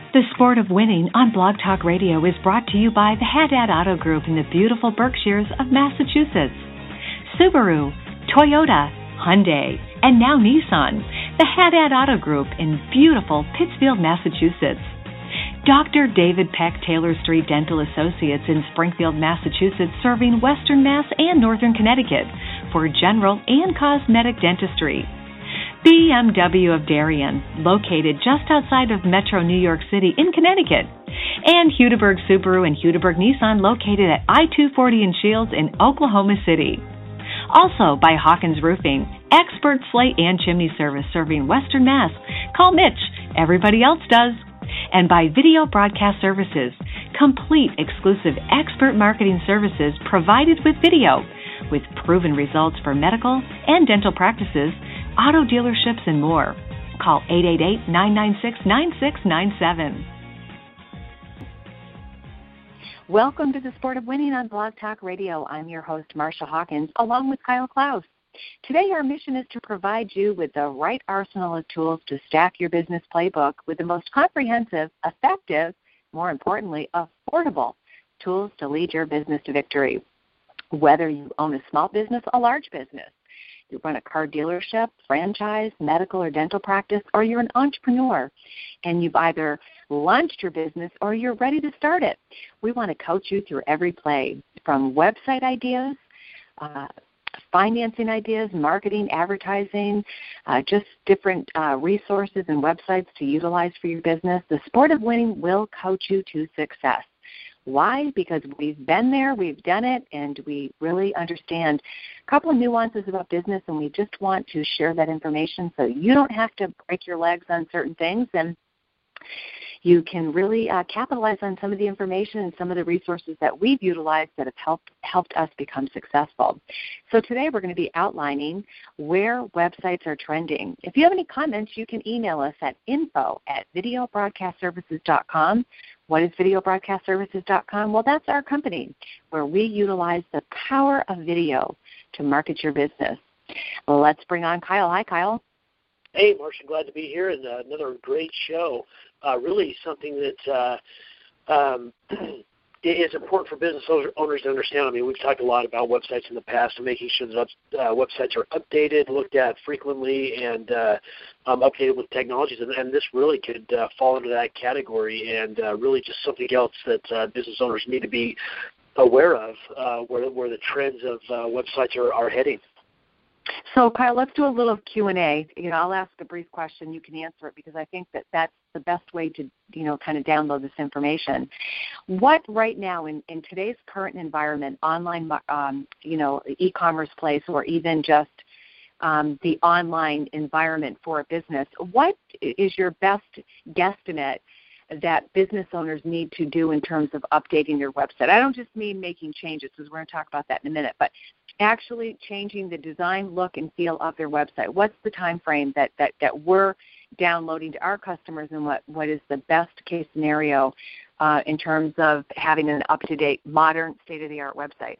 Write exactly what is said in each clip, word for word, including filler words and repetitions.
The Sport of Winning on Blog Talk Radio is brought to you by the Haddad Auto Group in the beautiful Berkshires of Massachusetts. Subaru, Toyota, Hyundai, and now Nissan. The Haddad Auto Group in beautiful Pittsfield, Massachusetts. Doctor David Peck Taylor Street Dental Associates in Springfield, Massachusetts, serving Western Mass and Northern Connecticut for general and cosmetic dentistry. B M W of Darien, located just outside of Metro New York City in Connecticut. And Hudeberg Subaru and Hudeberg Nissan, located at I two forty in Shields in Oklahoma City. Also by Hawkins Roofing, expert slate and chimney service serving Western Mass. Call Mitch, everybody else does. And by Video Broadcast Services, complete exclusive expert marketing services provided with video, with proven results for medical and dental practices, auto dealerships, and more. Call eight eight eight, nine nine six, nine six nine seven. Welcome to the Sport of Winning on Blog Talk Radio. I'm your host, Marsha Hawkins, along with Kyle Klaus. Today, our mission is to provide you with the right arsenal of tools to stack your business playbook with the most comprehensive, effective, more importantly, affordable tools to lead your business to victory. Whether you own a small business, a large business, you run a car dealership, franchise, medical or dental practice, or you're an entrepreneur and you've either launched your business or you're ready to start it, we want to coach you through every play, from website ideas, uh, financing ideas, marketing, advertising, uh, just different uh, resources and websites to utilize for your business. The Sport of Winning will coach you to success. Why? Because we've been there, we've done it, and we really understand a couple of nuances about business, and we just want to share that information so you don't have to break your legs on certain things, and you can really uh, capitalize on some of the information and some of the resources that we've utilized that have helped helped us become successful. So today we're going to be outlining where websites are trending. If you have any comments, you can email us at info at video broadcast services dot com. What is video broadcast services dot com? Well, that's our company where we utilize the power of video to market your business. Well, let's bring on Kyle. Hi, Kyle. Hey, Marsha, glad to be here, and uh, another great show. Uh, really something that uh, um, is important for business owners to understand. I mean, we've talked a lot about websites in the past and making sure that uh, websites are updated, looked at frequently, and uh, um, updated with technologies. And, and this really could uh, fall into that category, and uh, really just something else that uh, business owners need to be aware of, uh, where, where the trends of uh, websites are, are heading. So, Kyle, let's do a little Q and A. You know, I'll ask a brief question. You can answer it because I think that that's the best way to, you know, kind of download this information. What right now in, in today's current environment, online, um, you know, e-commerce place, or even just um, the online environment for a business, what is your best guesstimate that business owners need to do in terms of updating their website? I don't just mean making changes, because we're going to talk about that in a minute, but actually changing the design, look, and feel of their website. What's the time frame that, that, that we're downloading to our customers, and what, what is the best case scenario uh, in terms of having an up-to-date, modern, state-of-the-art website?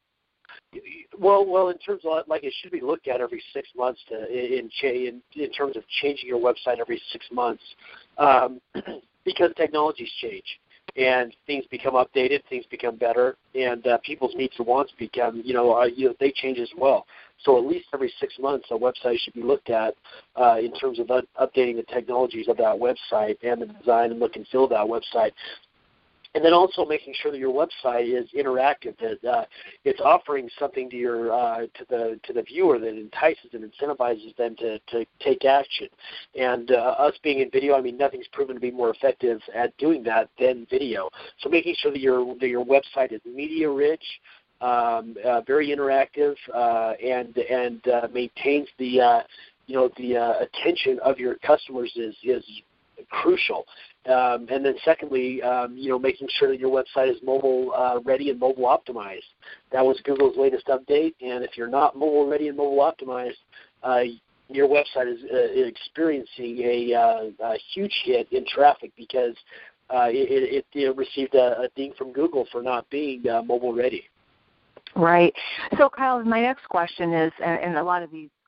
Well, well, in terms of, like, it should be looked at every six months to, in, in, in terms of changing your website every six months um, because technologies change. And things become updated, things become better, and uh, people's needs and wants become, you know, uh, you know, they change as well. So at least every six months, a website should be looked at uh, in terms of uh, updating the technologies of that website and the design and look and feel of that website. And then also making sure that your website is interactive, that uh, it's offering something to your uh, to the to the viewer that entices and incentivizes them to, to take action. And uh, us being in video, I mean, nothing's proven to be more effective at doing that than video. So making sure that your that your website is media rich, um, uh, very interactive, uh, and and uh, maintains the uh, you know the uh, attention of your customers is is crucial. Um, and then secondly, um, you know, making sure that your website is mobile uh, ready and mobile optimized. That was Google's latest update, and if you're not mobile ready and mobile optimized, uh, your website is uh, experiencing a, uh, a huge hit in traffic because uh, it, it, it received a, a ding from Google for not being uh, mobile ready. Right. So, Kyle, my next question is, and a lot of these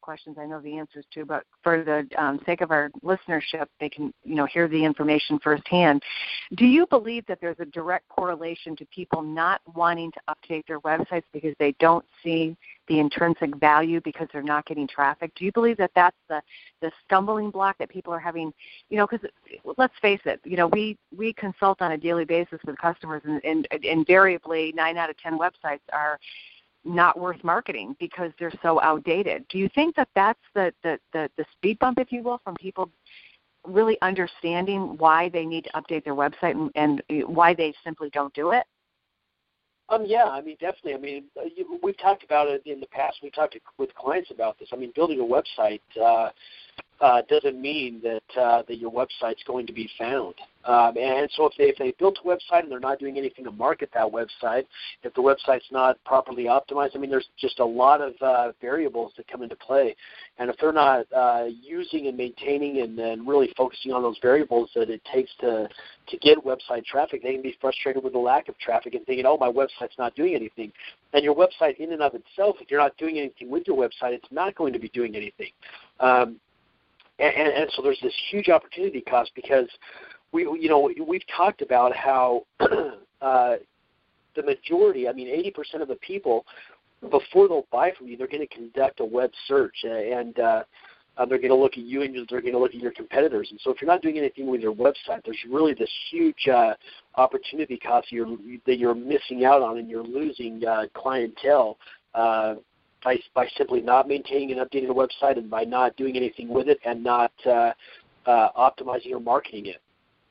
questions I know the answers to, but for the um, sake of our listenership, they can, you know, hear the information firsthand. Do you believe that there's a direct correlation to people not wanting to update their websites because they don't see the intrinsic value because they're not getting traffic? Do you believe that that's the, the stumbling block that people are having? You know, because let's face it, you know, we, we consult on a daily basis with customers, and, and invariably nine out of ten websites are not worth marketing because they're so outdated. Do you think that that's the, the, the, the speed bump, if you will, from people really understanding why they need to update their website and, and why they simply don't do it? Um, yeah, I mean, definitely. I mean, you, we've talked about it in the past. We've talked to, with clients about this. I mean, building a website uh, uh, doesn't mean that uh, that your website's going to be found. Um, and so if they if they built a website and they're not doing anything to market that website, if the website's not properly optimized, I mean, there's just a lot of uh, variables that come into play. And if they're not uh, using and maintaining and, and really focusing on those variables that it takes to to get website traffic, they can be frustrated with the lack of traffic and thinking, oh, my website's not doing anything. And your website in and of itself, if you're not doing anything with your website, it's not going to be doing anything. Um, and, and, and so there's this huge opportunity cost because we, you know, we've talked about how uh, the majority, I mean, eighty percent of the people, before they'll buy from you, they're going to conduct a web search, and uh, uh, they're going to look at you and they're going to look at your competitors. And so if you're not doing anything with your website, there's really this huge uh, opportunity cost you're, that you're missing out on, and you're losing uh, clientele uh, by, by simply not maintaining and updating the website and by not doing anything with it and not uh, uh, optimizing or marketing it.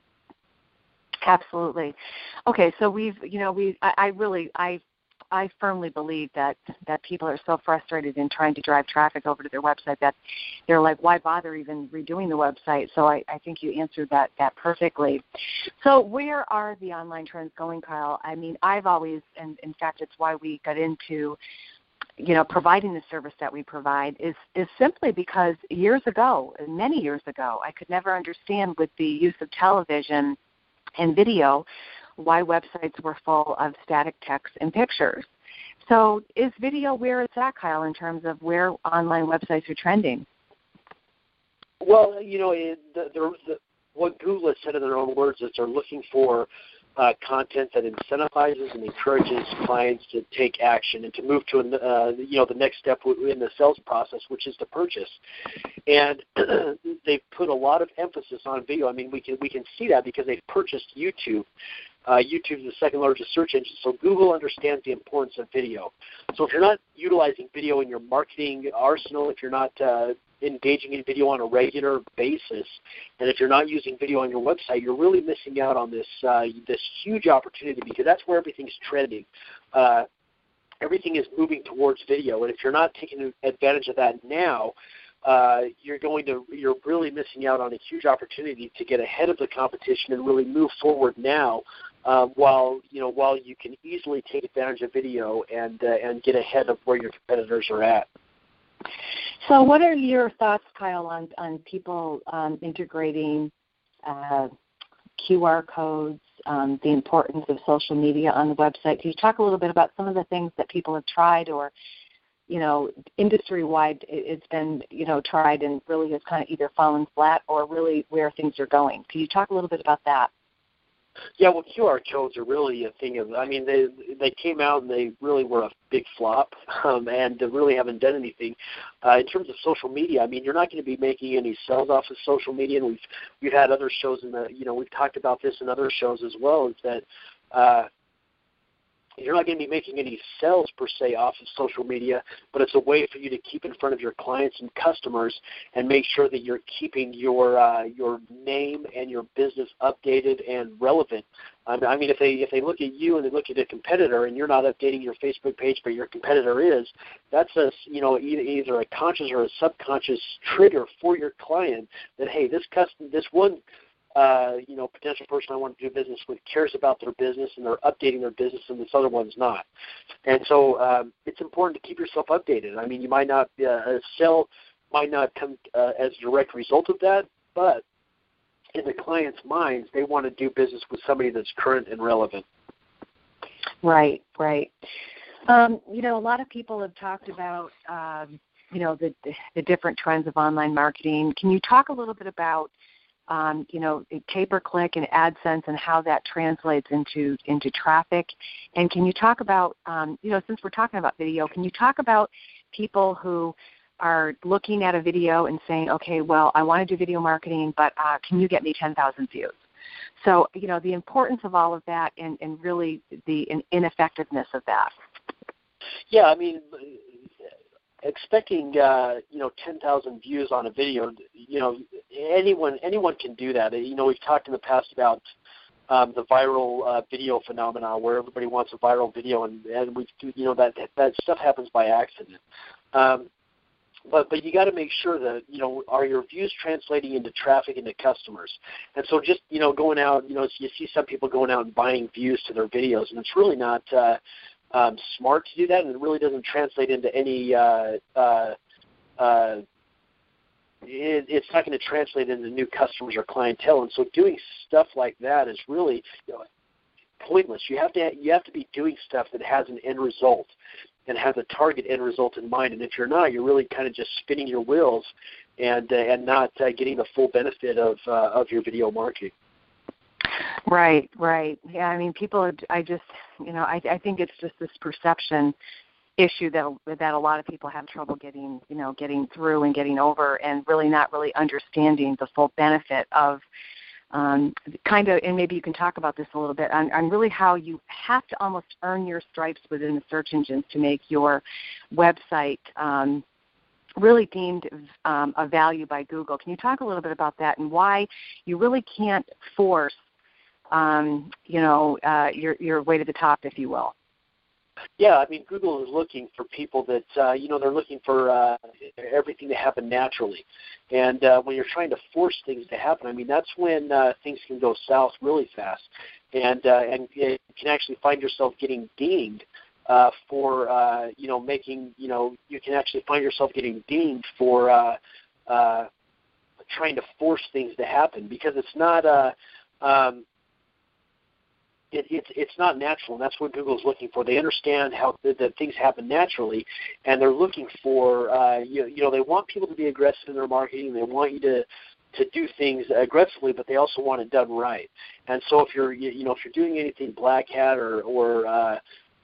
Absolutely. Okay, so we've, you know, we, I, I really, I, I firmly believe that, that people are so frustrated in trying to drive traffic over to their website that they're like, why bother even redoing the website? So I, I think you answered that, that perfectly. So where are the online trends going, Kyle? I mean, I've always, and in fact, it's why we got into, you know, providing the service that we provide is, is simply because years ago, many years ago, I could never understand with the use of television and video why websites were full of static text and pictures. So is video where it's at, Kyle, in terms of where online websites are trending? Well, you know, it, the, the, the, what Google has said in their own words is they're looking for uh, content that incentivizes and encourages clients to take action and to move to, an, uh, you know, the next step in the sales process, which is to purchase. And they've put a lot of emphasis on video. I mean, we can we can see that because they've purchased YouTube. Uh, YouTube is the second largest search engine, so Google understands the importance of video. So if you're not utilizing video in your marketing arsenal, if you're not uh, engaging in video on a regular basis, and if you're not using video on your website, you're really missing out on this uh, this huge opportunity because that's where everything's trending. Uh, everything is moving towards video, and if you're not taking advantage of that now, Uh, you're going to you're really missing out on a huge opportunity to get ahead of the competition and really move forward now, uh, while you know while you can easily take advantage of video and uh, and get ahead of where your competitors are at. So, what are your thoughts, Kyle, on on people um, integrating uh, Q R codes, um, the importance of social media on the website? Can you talk a little bit about some of the things that people have tried or you know, industry-wide, it's been, you know, tried and really has kind of either fallen flat or really where things are going. Can you talk a little bit about that? Yeah, well, Q R codes are really a thing of, I mean, they they came out and they really were a big flop um, and they really haven't done anything. Uh, in terms of social media, I mean, you're not going to be making any sales off of social media, and we've, we've had other shows in the, you know, we've talked about this in other shows as well, is that uh, you're not going to be making any sales per se off of social media, but it's a way for you to keep in front of your clients and customers and make sure that you're keeping your uh, your name and your business updated and relevant. Um, I mean, if they if they look at you and they look at a competitor and you're not updating your Facebook page, but your competitor is, that's a you know either, either a conscious or a subconscious trigger for your client that hey, this custom this one. Uh, you know, potential person I want to do business with cares about their business and they're updating their business and this other one's not. And so um, it's important to keep yourself updated. I mean, you might not, uh, a sale might not come uh, as a direct result of that, but in the client's minds, they want to do business with somebody that's current and relevant. Right, right. Um, you know, a lot of people have talked about um, you know, the, the different trends of online marketing. Can you talk a little bit about, um, you know, pay-per-click and AdSense and how that translates into into traffic? And can you talk about, um, you know, since we're talking about video, can you talk about people who are looking at a video and saying, okay, well, I want to do video marketing, but uh, can you get me ten thousand views? So, you know, the importance of all of that and, and really the ineffectiveness of that. Yeah, I mean, expecting, uh, you know, ten thousand views on a video, you know, anyone anyone can do that. You know, we've talked in the past about um, the viral uh, video phenomenon where everybody wants a viral video, and, and we, you know, that that stuff happens by accident. Um, But but you got to make sure that, you know, are your views translating into traffic, into customers? And so just, you know, going out, you know, you see some people going out and buying views to their videos, and it's really not uh, um, smart to do that, and it really doesn't translate into any uh, uh, uh, it, it's not going to translate into new customers or clientele. And so doing stuff like that is really, you know, pointless. You have to you have to be doing stuff that has an end result and have a target end result in mind. And if you're not, you're really kind of just spinning your wheels and uh, and not uh, getting the full benefit of uh, of your video marketing. Right, right. Yeah, I mean, people, I just, you know, I, I think it's just this perception issue that that a lot of people have trouble getting, you know, getting through and getting over, and really not really understanding the full benefit of Um, kind of, and maybe you can talk about this a little bit, on, on really how you have to almost earn your stripes within the search engines to make your website um, really deemed um, of value by Google. Can you talk a little bit about that and why you really can't force, um, you know, uh, your, your way to the top, if you will? Yeah, I mean, Google is looking for people that, uh, you know, they're looking for uh, everything to happen naturally. And uh, when you're trying to force things to happen, I mean, that's when uh, things can go south really fast. And uh, and you can actually find yourself getting dinged uh, for, uh, you know, making, you know, you can actually find yourself getting dinged for uh, uh, trying to force things to happen, because it's not uh, um, It, it's it's not natural, and that's what Google's looking for. They understand how that, that things happen naturally, and they're looking for uh, you, you know they want people to be aggressive in their marketing. They want you to to do things aggressively, but they also want it done right. And so if you're you, you know if you're doing anything black hat or or uh,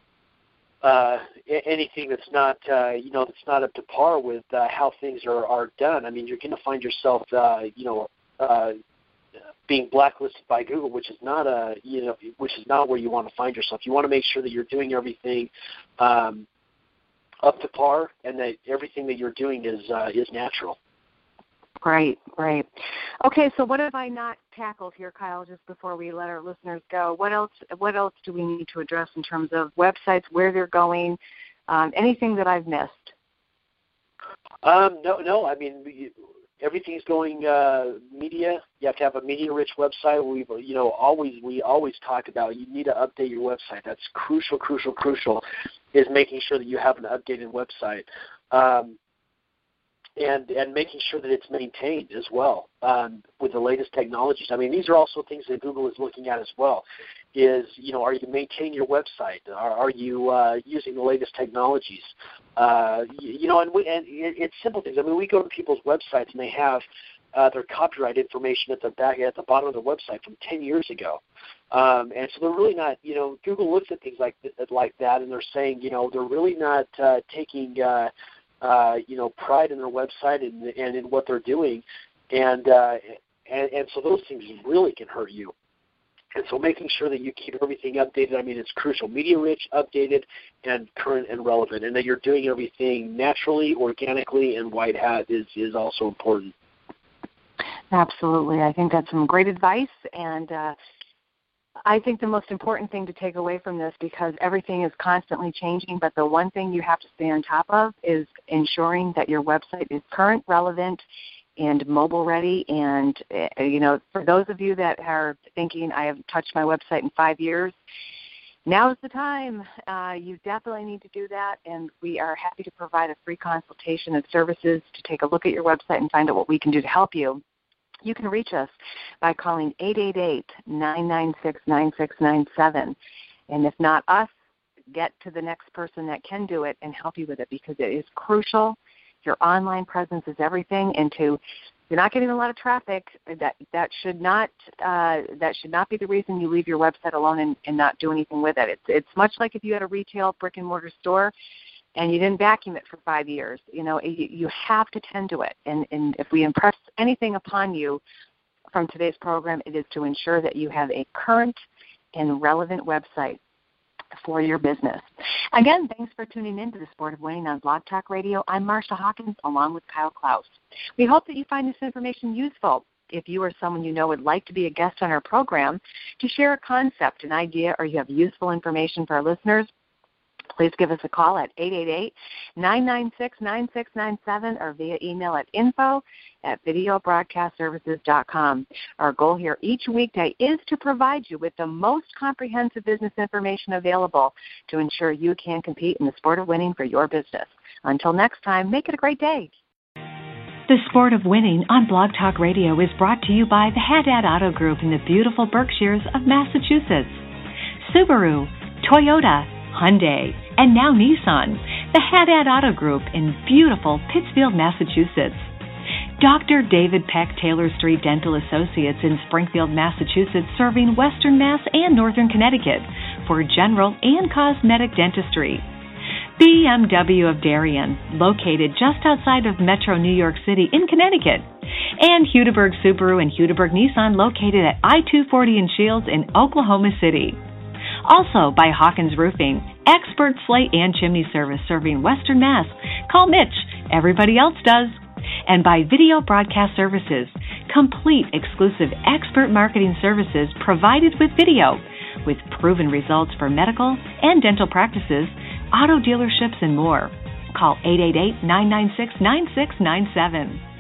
uh, anything that's not uh, you know that's not up to par with uh, how things are, are done, I mean, you're going to find yourself uh, you know. Uh, being blacklisted by Google, which is not a you know, which is not where you want to find yourself. You want to make sure that you're doing everything um, up to par, and that everything that you're doing is uh, is natural. Right, right. Okay, so what have I not tackled here, Kyle? Just before we let our listeners go, what else? What else do we need to address in terms of websites, where they're going, um, anything that I've missed? Um, no, no. I mean. We, Everything's going uh, media. You have to have a media-rich website. We, you know, always we always talk about you need to update your website. That's crucial, crucial, crucial. Is making sure that you have an updated website, um, and and making sure that it's maintained as well um, with the latest technologies. I mean, these are also things that Google is looking at as well. Is, you know, are you maintaining your website? Are, are you uh, using the latest technologies? Uh, you, you know, and, we, and it, it's simple things. I mean, we go to people's websites and they have uh, their copyright information at the back at the bottom of their website from ten years ago, um, and so they're really not. You know, Google looks at things like like that, and they're saying, you know, they're really not uh, taking uh, uh, you know pride in their website and, and in what they're doing, and, uh, and and so those things really can hurt you. And so making sure that you keep everything updated, I mean, it's crucial. Media-rich, updated, and current and relevant, and that you're doing everything naturally, organically, and white hat is, is also important. Absolutely. I think that's some great advice, and uh, I think the most important thing to take away from this, because everything is constantly changing, but the one thing you have to stay on top of is ensuring that your website is current, relevant, and mobile ready. And, uh, you know, for those of you that are thinking, I haven't touched my website in five years, now is the time. Uh, you definitely need to do that, and we are happy to provide a free consultation of services to take a look at your website and find out what we can do to help you. You can reach us by calling eight eight eight, nine nine six, nine six nine seven. And if not us, get to the next person that can do it and help you with it, because it is crucial. your online presence is everything, and to you're not getting a lot of traffic, that that should not uh, that should not be the reason you leave your website alone and, and not do anything with it. It's it's much like if you had a retail brick and mortar store and you didn't vacuum it for five years. You know, you, you have to tend to it. And, and if we impress anything upon you from today's program, it is to ensure that you have a current and relevant website for your business. Again, thanks for tuning in to the Sport of Winning on Blog Talk Radio. I'm Marsha Hawkins along with Kyle Klaus. We hope that you find this information useful. If you or someone you know would like to be a guest on our program to share a concept, an idea, or you have useful information for our listeners, please give us a call at eight eight eight, nine nine six, nine six nine seven or via email at info at video broadcast services dot com. Our goal here each weekday is to provide you with the most comprehensive business information available to ensure you can compete in the sport of winning for your business. Until next time, make it a great day. The Sport of Winning on Blog Talk Radio is brought to you by the Haddad Auto Group in the beautiful Berkshires of Massachusetts. Subaru, Toyota, Hyundai, and now Nissan, the Haddad Auto Group in beautiful Pittsfield, Massachusetts. Doctor David Peck Taylor Street Dental Associates in Springfield, Massachusetts, serving Western Mass and Northern Connecticut for general and cosmetic dentistry. B M W of Darien, located just outside of Metro New York City in Connecticut. And Hudeberg Subaru and Hudeberg Nissan, located at I two forty in Shields in Oklahoma City. Also by Hawkins Roofing, expert slate and chimney service serving Western Mass. Call Mitch, everybody else does. And by Video Broadcast Services, complete exclusive expert marketing services provided with video, with proven results for medical and dental practices, auto dealerships, and more. Call eight eight eight, nine nine six, nine six nine seven.